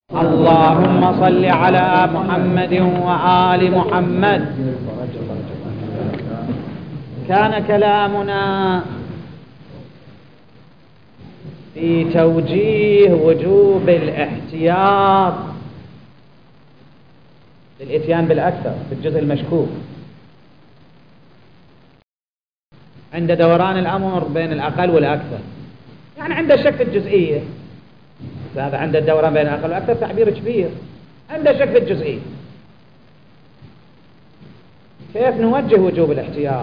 اللهم صل على محمد وآل محمد. كان كلامنا في توجيه وجوب الاحتياط للإتيان بالأكثر في الجزء المشكوك عند دوران الأمر بين الأقل والأكثر، يعني عند الشك في الجزئية. هذا عند الدوران بين الأقل والأكثر تعبير كبير. عند الشك في الجزئية كيف نوجه وجوب الاحتياط؟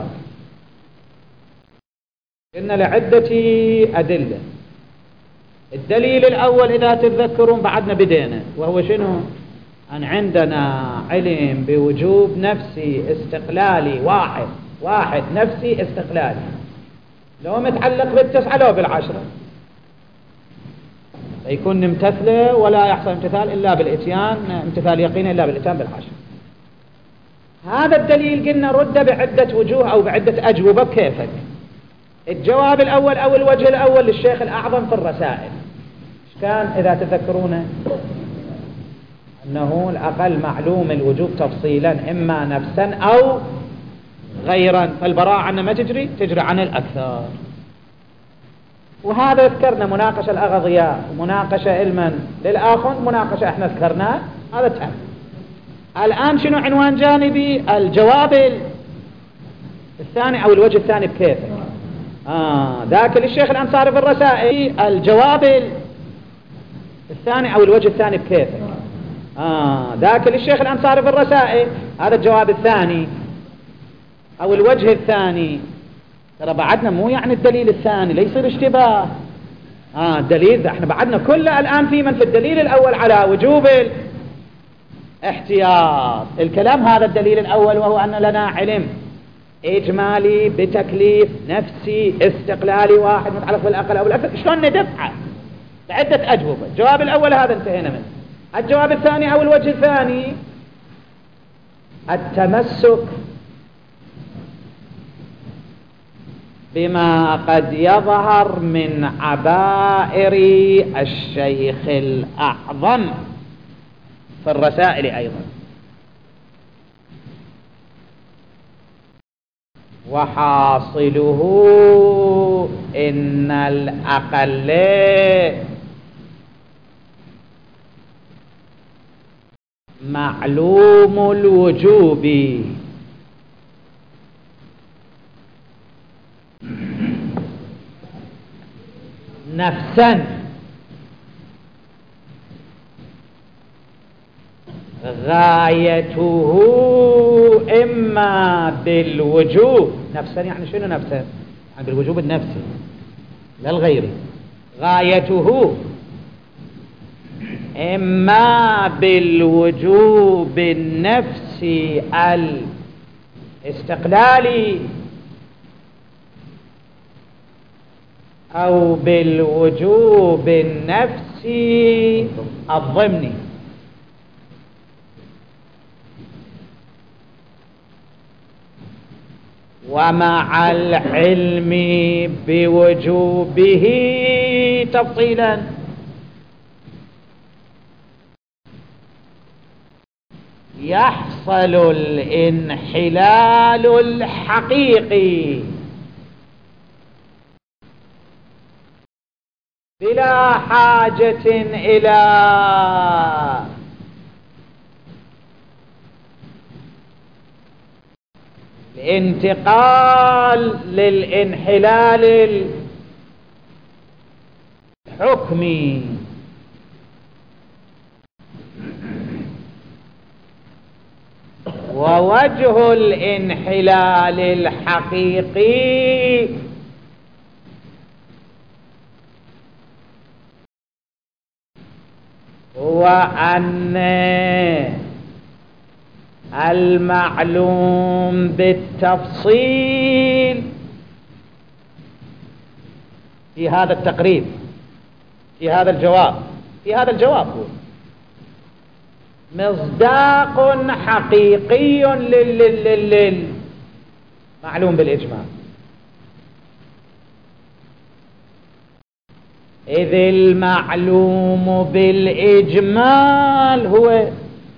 إن لعدة أدلة. الدليل الأول إذا تتذكرون بعدنا بدينا، وهو شنو؟ أن عندنا علم بوجوب نفسي استقلالي واحد نفسي استقلالي، لو متعلق بالتسعة لو بالعشرة، يكون ممتثله ولا يحصل امتثال إلا بالإتيان، امتثال يقين إلا بالإتيان بالعشرة. هذا الدليل قلنا رد بعدة وجوه أو بعدة أجوبة بكيفك. الجواب الأول أو الوجه الأول للشيخ الأعظم في الرسائل كان إذا تذكرونه أنه الأقل معلوم الوجوب تفصيلا إما نفسا أو غيرا، فالبراءة عنا ما تجري عن الأكثر. وهذا ذكرنا مناقشة الأغضياء ومناقشة علما للآخر، مناقشة احنا ذكرناه هذا تهم. الآن شنو عنوان جانبي؟ الجواب الثاني أو الوجه الثاني بكيفك. ذاك للشيخ الأنصاري في الرسائل الجواب الثاني أو الوجه الثاني بكيفك. ذاك للشيخ الأنصاري في الرسائل هذا الجواب الثاني أو الوجه الثاني. ترى بعدنا مو يعني الدليل الثاني لا يصير اشتباه. الدليل احنا بعدنا كله الآن في من في الدليل الأول على وجوب الاحتياط. الكلام هذا الدليل الأول، وهو أن لنا علم إجمالي بتكليف نفسي استقلالي واحد متعلق بالأقل أو الأكثر، شلون ندفعه؟ بعدة أجوبة. الجواب الأول هذا انتهينا منه. الجواب الثاني أو الوجه الثاني التمسك بما قد يظهر من عبائر الشيخ الأعظم في الرسائل أيضا، وحاصله إن الأقل معلوم الوجوب نفسا غايته إما بالوجوب نفسا. يعني شنو نفسا؟ يعني بالوجوب النفسي لا الغيري. غايته إما بالوجوب النفسي الاستقلالي أو بالوجوب النفسي الضمني. ومع العلم بوجوبه تفصيلا يحصل الانحلال الحقيقي بلا حاجة إلى الانتقال للانحلال الحكمي. ووجه الانحلال الحقيقي هو أن المعلوم بالتفصيل في هذا التقريب، في هذا الجواب هو مصداق حقيقي للمعلوم بالإجماع. إذ المعلوم بالإجمال هو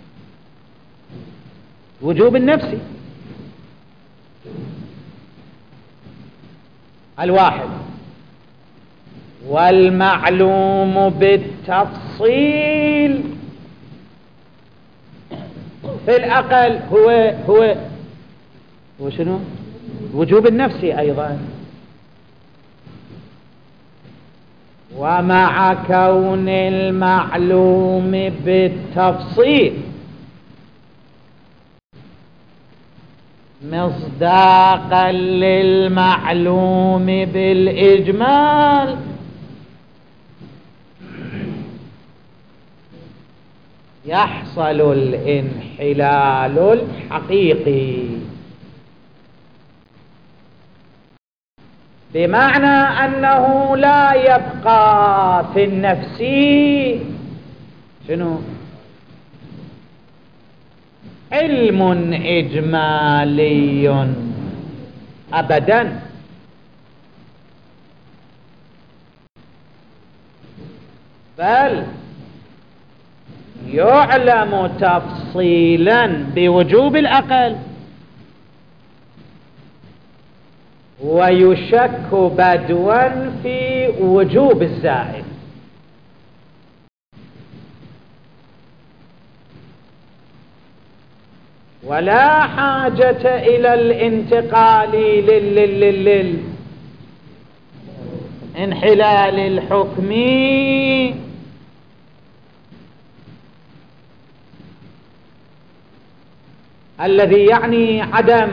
وجوب النفسي الواحد، والمعلوم بالتفصيل في الأقل هو شنو؟ وجوب النفسي أيضا. ومع كون المعلوم بالتفصيل مصداقا للمعلوم بالإجمال يحصل الانحلال الحقيقي، بمعنى أنه لا يبقى في النفس شنو؟ علم إجمالي أبدا، بل يعلم تفصيلا بوجوب الأقل، ويشك بدوا في وجوب الزائد. ولا حاجة إلى الانتقال للانحلال الحكمي الذي يعني عدم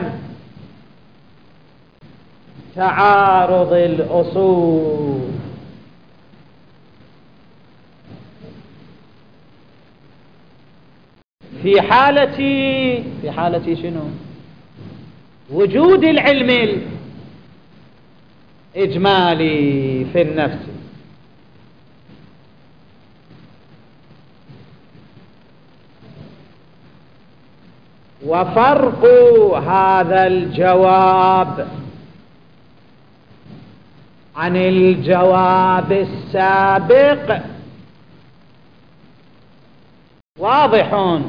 تعارض الأصول. في حالة شنو؟ وجود العلم الإجمالي في النفس. وفرق هذا الجواب عن الجواب السابق واضح،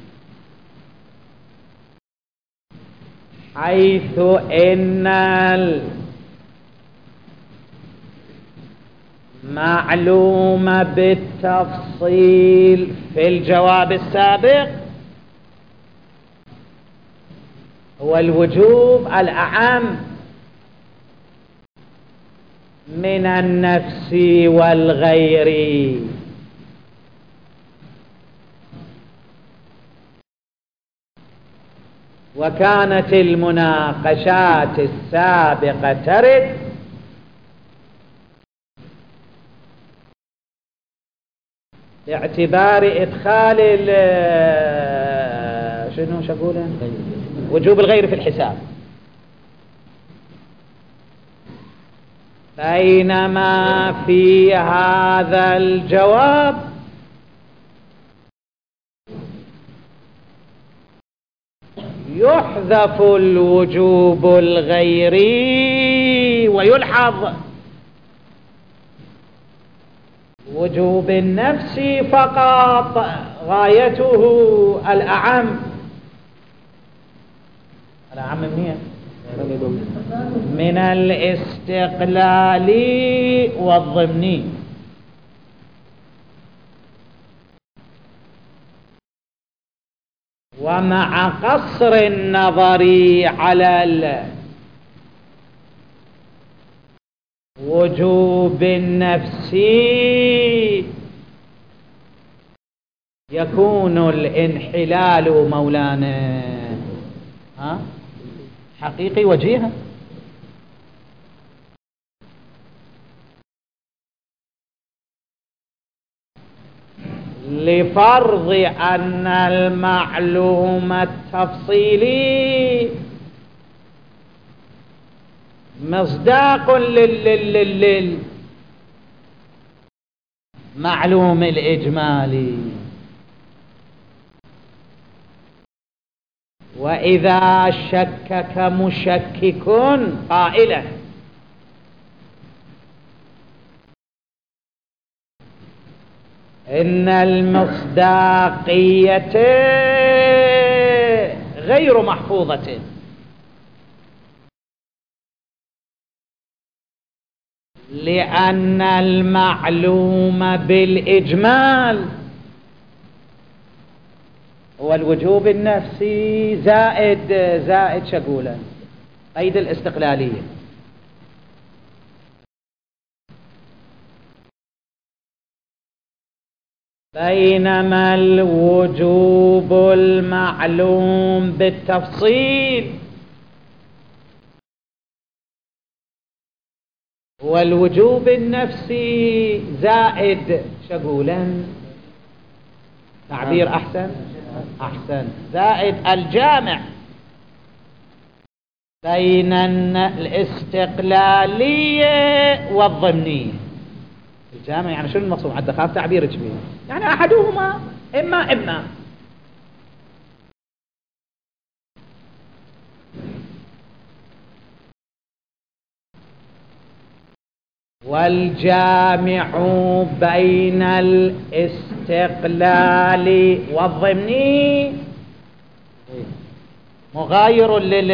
حيث إن المعلوم بالتفصيل في الجواب السابق هو الوجوب الأعم من النفس والغير. وكانت المناقشات السابقة ترد باعتبار إدخال شنو شقوله وجوب الغير في الحساب، بينما في هذا الجواب يحذف الوجوب الغيري ويلحظ وجوب النفس فقط، غايته الأعم من الاستقلال والضمني. ومع قصر النظر على وجوب النفس يكون الانحلال مولانا حقيقي وجيها. لفرض أن المعلوم التفصيلي مصداق للمعلوم الإجمالي. وإذا شكك مشكك قائلا إن المصداقية غير محفوظة، لأن المعلوم بالإجمال هو الوجوب النفسي زائد شقولا قيد الاستقلالية. بينما الوجوب المعلوم بالتفصيل والوجوب النفسي زائد شقولا. تعبير أحسن زائد الجامع بين الاستقلالية والضمنية. الجامع يعني شنو المقصود؟ حتى خاف تعبيرك فيه، يعني أحدهما إما والجامع بين الاستقلال والضمني مغاير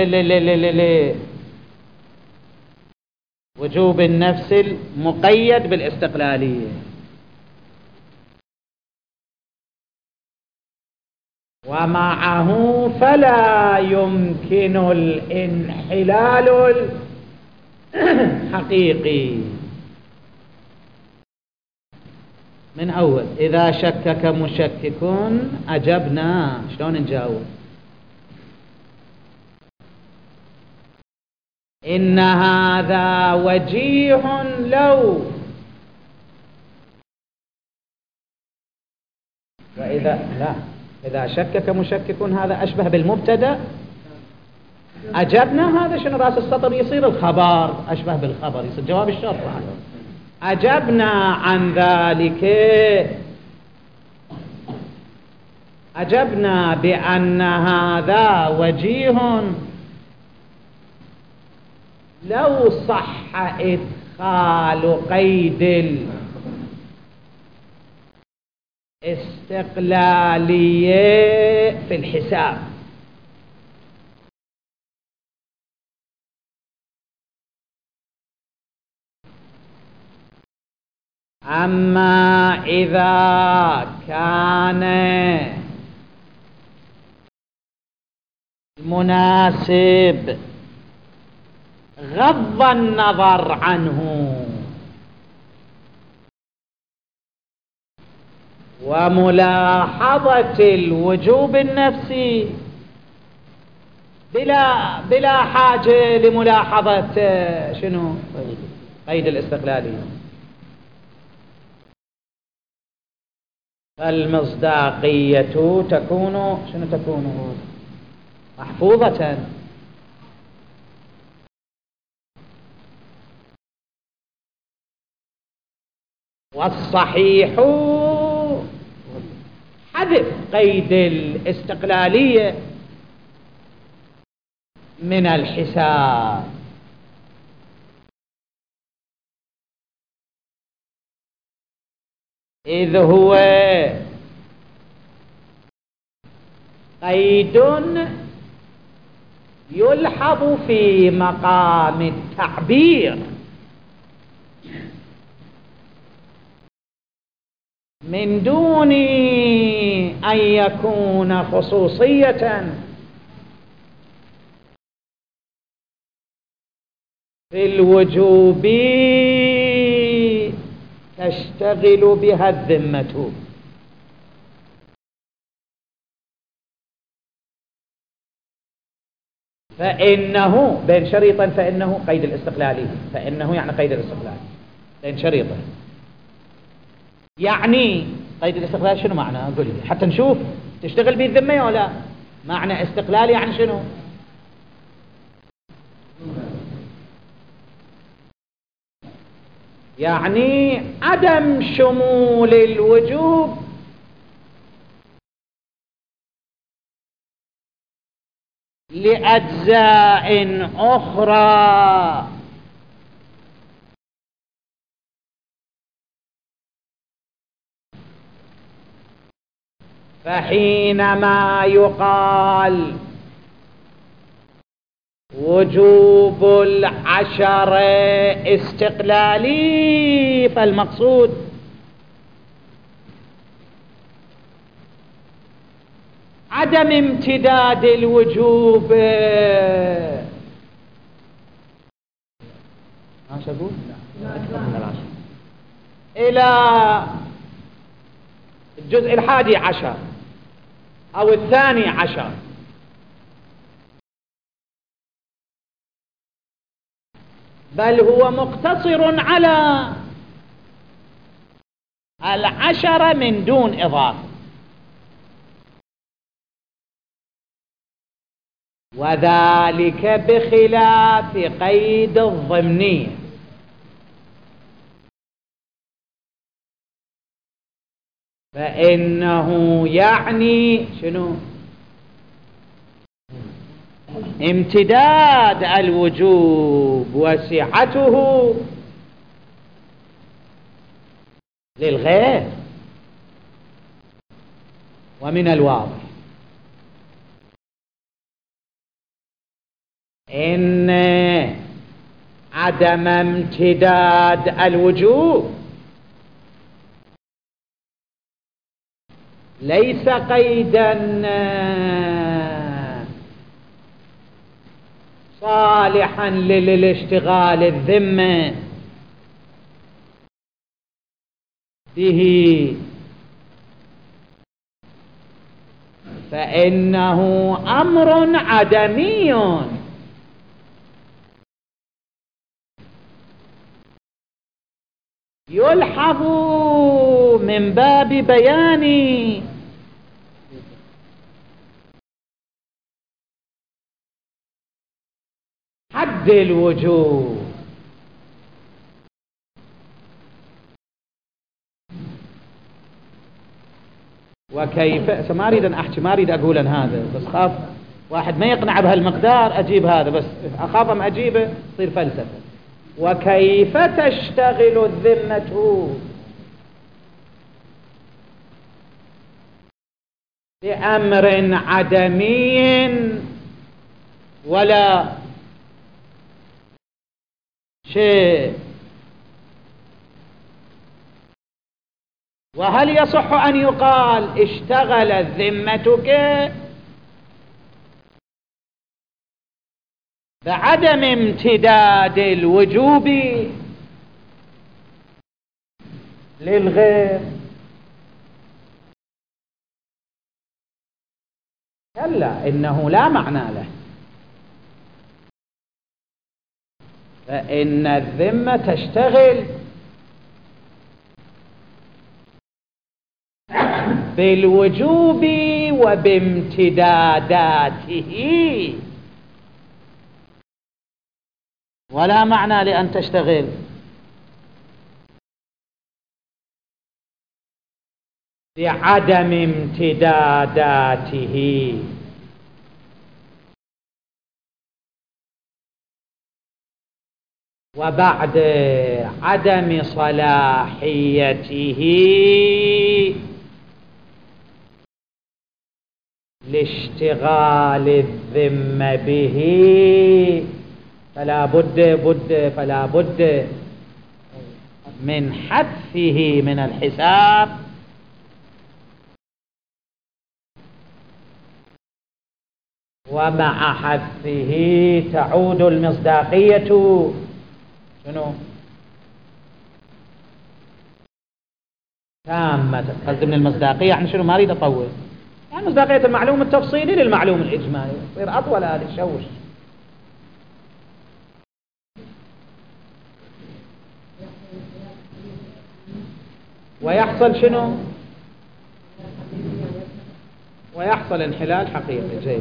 وجوب النفس المقيد بالاستقلالية. ومعه فلا يمكن الانحلال الحقيقي. من أول إذا شكك مشكك أجبنا، شلون نجاوب؟ إن هذا وجيه لو، إذا شكك مشكك هذا أشبه بالمبتدأ. أجبنا هذا شنو رأس السطر يصير الخبر، أشبه بالخبر يصير جواب الشرط. أجبنا عن ذلك، أجبنا بأن هذا وجيه لو صح إدخال قيد الاستقلالية في الحساب. أما إذا كان مناسب غض النظر عنه وملاحظة الوجوب النفسي بلا حاجة لملاحظة شنو؟ قيد الاستقلالية. المصداقية تكون شنو تكون؟ محفوظة. والصحيح حذف قيد الاستقلالية من الحساب، إذ هو قيد يلحظ في مقام التعبير من دون أن يكون خصوصية في الوجوب تشتغل بها الذمة. فإنه بين شريطا، فإنه قيد الاستقلالي، فإنه يعني قيد الاستقلال بين شريطا. يعني قيد الاستقلال شنو معنى؟ قل لي حتى نشوف تشتغل به الذمة ولا. معنى استقلال يعني شنو؟ يعني عدم شمول الوجوب لأجزاء أخرى فحينما يقال وجوب العشر استقلالي فالمقصود عدم امتداد الوجوب إلى الجزء 11 أو 12، بل هو مقتصر على 10 من دون إضافة، وذلك بخلاف قيد الضمنية. فإنه يعني شنو؟ امتداد الوجوب وسعته للغير. ومن الواضح إن عدم امتداد الوجوب ليس قيدا صالحا للاشتغال الذمة به، فإنه أمر عدمي يلحظ من باب بيان حد الوجوب. وكيف ما أريد أن أحكي، ما أريد أقول أن هذا، بس خاف واحد ما يقنع بهالمقدار أجيب هذا، بس أخاف أن أجيبه تصير فلسفة. وكيف تشتغل الذمة بأمر عدمي ولا شيء؟ وهل يصح أن يقال اشتغلت ذمتك بعدم امتداد الوجوب للغير؟ كلا، إنه لا معنى له. فإن الذمة تشتغل بالوجوب وبامتداداته، ولا معنى لأن تشتغل بعدم امتداداته. وبعد عدم صلاحيته لاشتغال الذمة به فلا بد من حذفه من الحساب، ومع حذفه تعود المصداقية شنو؟ تامة. قصدي من المصداقية يعني شنو؟ ما أريد أطول، يعني مصداقية المعلوم التفصيلي للمعلوم الإجمالي، يصير أطول هذا الشوش. ويحصل شنو؟ ويحصل انحلال حقيقي. جيد.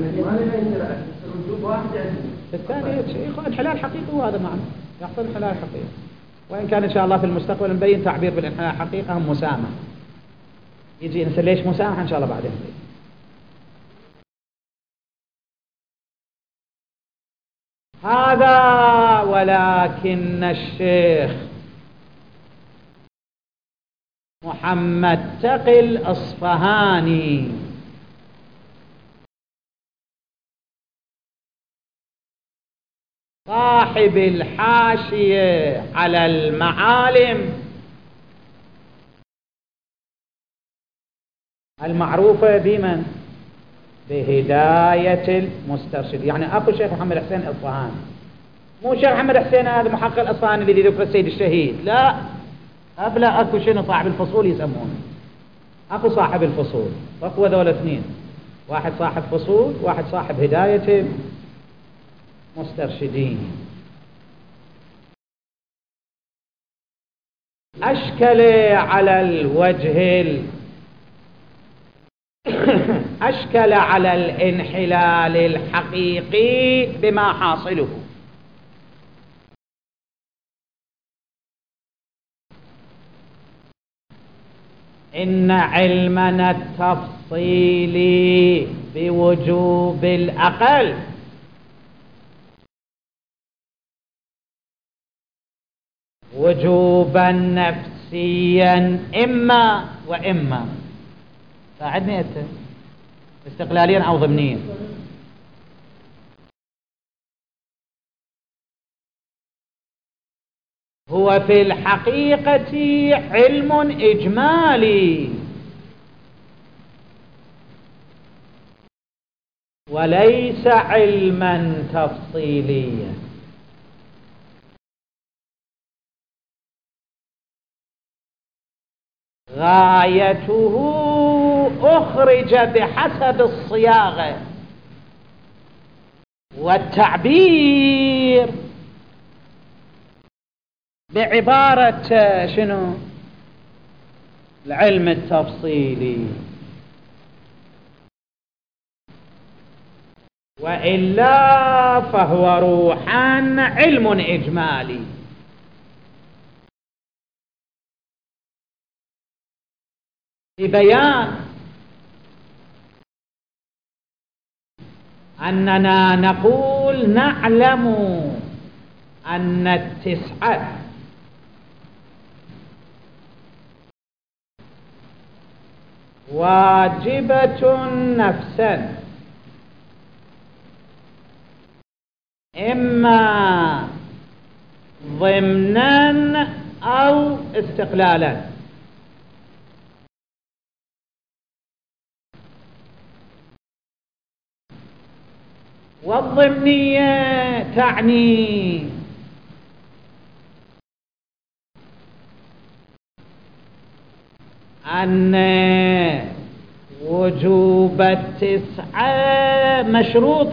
بالتالي انحلال حقيقي، وهذا معنى يحصل انحلال حقيقي، وإن كان إن شاء الله في المستقبل نبين تعبير بالانحلال حقيقة هم مسامح، يجي نسأل ليش مسامح إن شاء الله بعدين. هذا ولكن الشيخ محمد تقي الأصفهاني، صاحب الحاشية على المعالم المعروفة بمن؟ بهداية المسترشد، يعني أخو الشيخ محمد حسين الأصفهاني، مو الشيخ محمد حسين هذا محقق الأصفهاني الذي ذكر السيد الشهيد، لا، قبل أكو شنو صاحب الفصول يسمونه، أكو صاحب الفصول، أكو ذول اثنين، واحد صاحب فصول، واحد صاحب هداية المسترشدين. أشكل على الوجه أشكل على الانحلال الحقيقي بما حاصله. إن علمنا التفصيلي بوجوب الأقل وجوبا نفسيا إما وإما، ساعدني أنت، استقلاليا أو ضمنيا. هو في الحقيقة علم إجمالي وليس علما تفصيليا. غايته أخرج بحسب الصياغة والتعبير بعبارة شنو؟ العلم التفصيلي، وإلا فهو روحا علم إجمالي. ببيان أننا نقول نعلم أن التسعة واجبة نفسا، إما ضمنا أو استقلالا. والضمنية تعني أن وجوب التسعة مشروط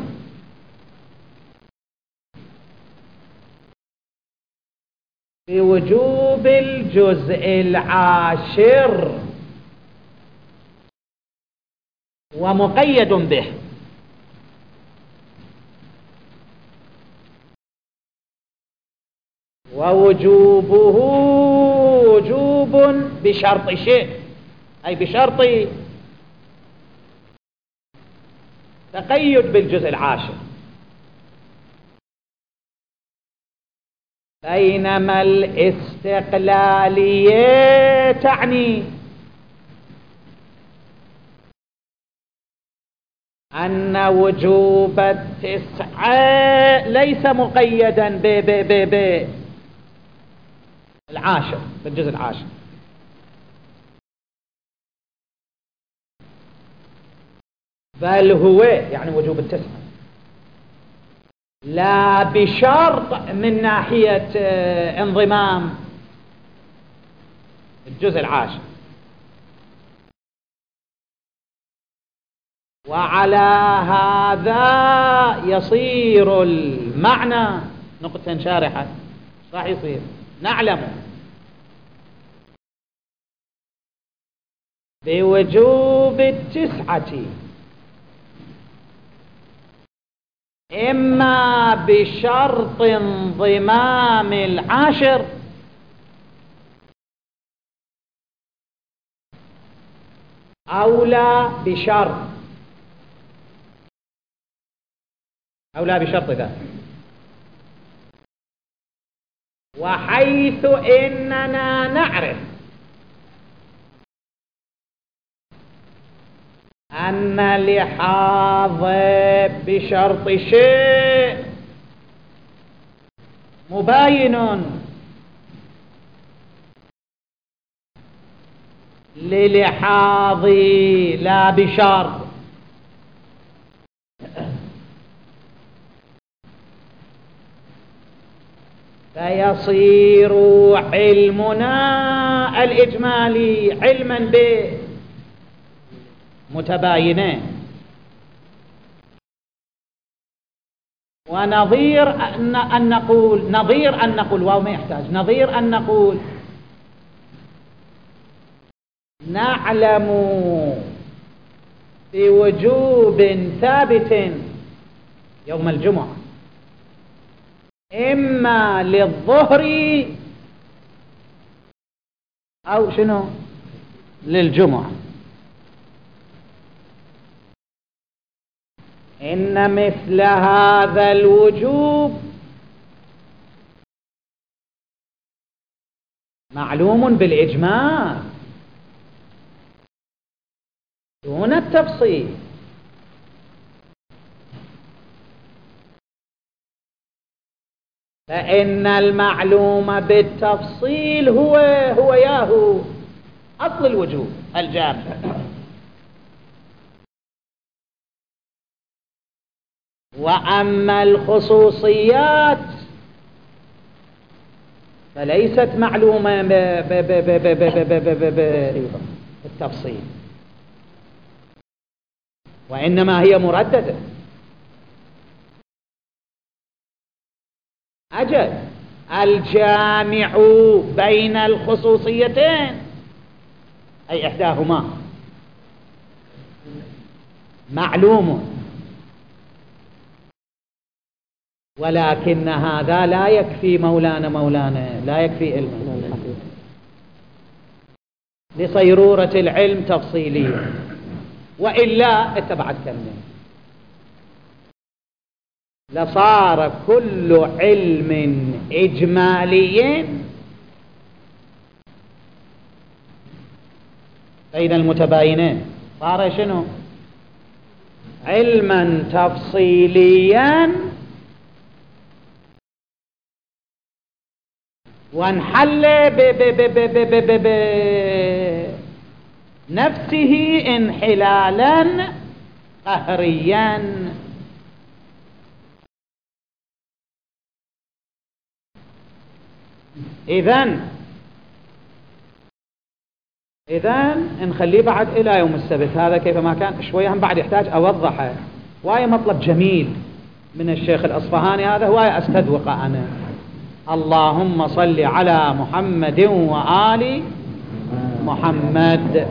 بوجوب الجزء العاشر ومقيد به. ووجوبه وجوب بشرط شيء، أي بشرط تقيد بالجزء العاشر، بينما الاستقلالية تعني أن وجوب التسعة ليس مقيدا بالعاشر، بالجزء العاشر، بل هو يعني وجوب التسعة لا بشرط من ناحية انضمام الجزء العاشر. وعلى هذا يصير المعنى نقطة شارحة، راح يصير نعلم بوجوب التسعة إما بشرط انضمام العاشر أو لا بشرط، أو لا بشرط ذلك. وحيث إننا نعرف أن لحاظ بشرط شيء مباين للحاظ لا بشرط، فيصير علمنا الإجمالي علما بمتباينين. ونظير أن نقول واو ما يحتاج، نظير أن نقول نعلم بوجوب ثابت يوم الجمعة إما للظهر أو شنو للجمعة. إن مثل هذا الوجوب معلوم بالإجماع دون التفصيل، فإن المعلوم بالتفصيل هو أصل الوجوب الجامع. وأما الخصوصيات فليست معلومة بالتفصيل، وإنما هي مرددة. أجل الجامع بين الخصوصيتين أي إحداهما معلوم، ولكن هذا لا يكفي مولانا لا يكفي علم لصيرورة العلم تفصيليا، وإلا اتبعت كلمة لصار كل علم إجمالي بين المتباينين صار شنو علما تفصيليا، وانحل بنفسه انحلالا قهريا. إذن نخليه بعد إلى يوم السبت، هذا كيفما كان شوية هم بعد يحتاج أوضحه. واي مطلب جميل من الشيخ الأصفهاني، هذا هواية أستدوقه أنا. اللهم صل على محمد وآل محمد.